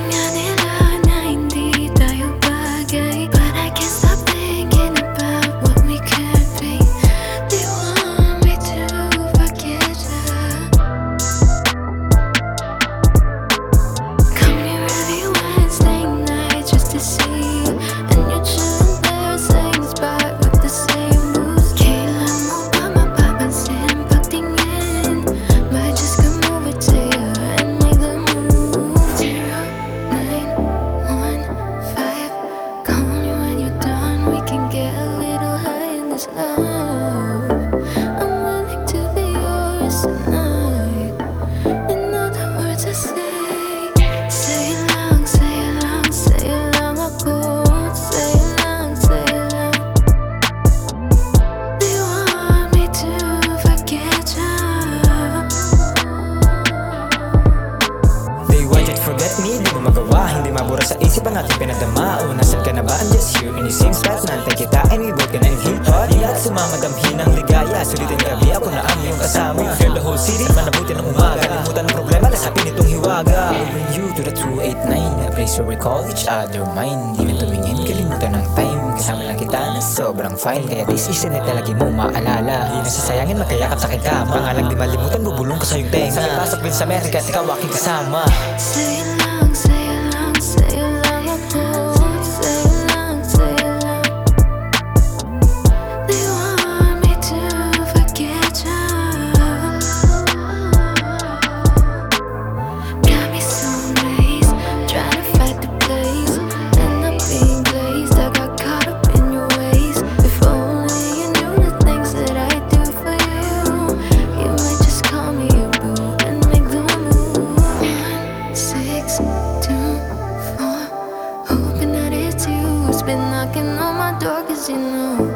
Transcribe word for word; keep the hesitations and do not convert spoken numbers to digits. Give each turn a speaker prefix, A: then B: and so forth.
A: nga nila na hindi tayo bagay, but I can't stop thinking about what we could be. They want me to forget you. Come here every Wednesday night just to see you, and you're chilling there, same spot with the same booze. Kailan mo ba mapapansin pagtingin? Might just come over to you and make the move. Zero nine one five. Call me when you're done. We can get a little high in this love. I'm willing to be yours tonight. In other words, I say, say lang, say lang, say lang ako. Say lang, say lang. They want me to forget you.
B: They want you to forget me, di mo magawa. Hindi mabura sa isip ang aking pinagdama. O nasan ka na ba? I'm just here in the same spot. Nantay kita and we both gonna hit hard. Di lahat sumamadamhin ng ligaya. Sulitin gabi ako na ang iyong kasama. We fill the whole city, manabuti ng umaga. Limutan ng problema, lasapin itong hiwaga. I bring you to the two eight nine, a place where we call each other mine. Di na tumingin, kalimutan ng time. Kasama lang kita na sobrang fine. Kaya this is the night na lagi mo maalala. Di na sasayangin, magkayakap sa akin ka. Pangalang di malimutan, bubulong ka sa iyong tenga. Sa pasok din sa Amerika at ikaw aking kasama.
A: Say lang, say lang, say lang ako. Say lang, say lang. They want me to forget you. Got me so amazed, trying to fight the blaze. End up being glazed, I got caught up in your ways. If only you knew the things that I do for you, you might just call me a boo and make the move. One, six, two, four. Hoping that it's you who's been knocking on my door, 'cause you know